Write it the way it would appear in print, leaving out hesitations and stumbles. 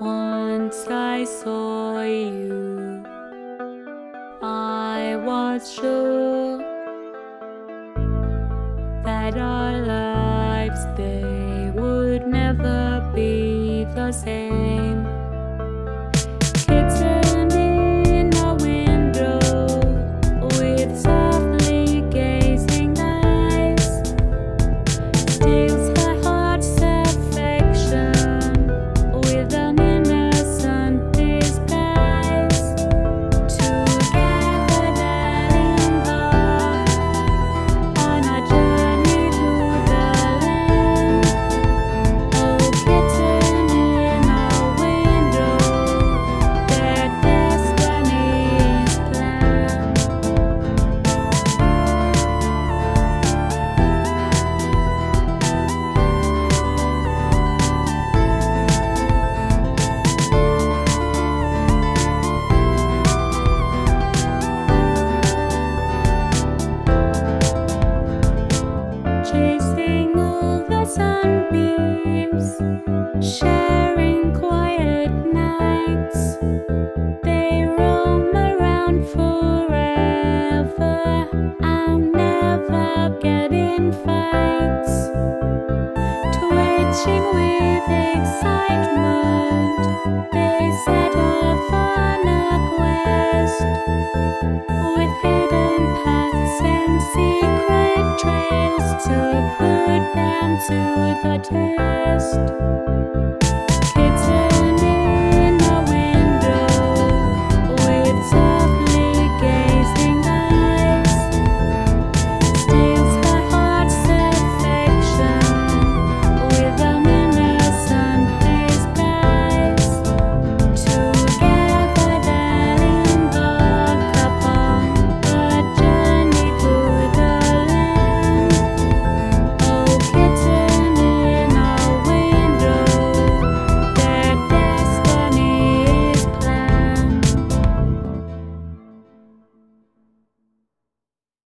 Once I saw you, I was sure that our lives, they would never be the same. Kitten in a window with softly gazing eyes steals her heart's affection with an innocent disguise. Together they'll embark on a journey through the land. Oh, kitten in a window, their destiny is planned. Chasing all the sunbeams, sharing quiet nights, they roam around forever and never get in fights. Twitching with excitement, they set off on a quest with hidden paths and secret trails to put them to the test.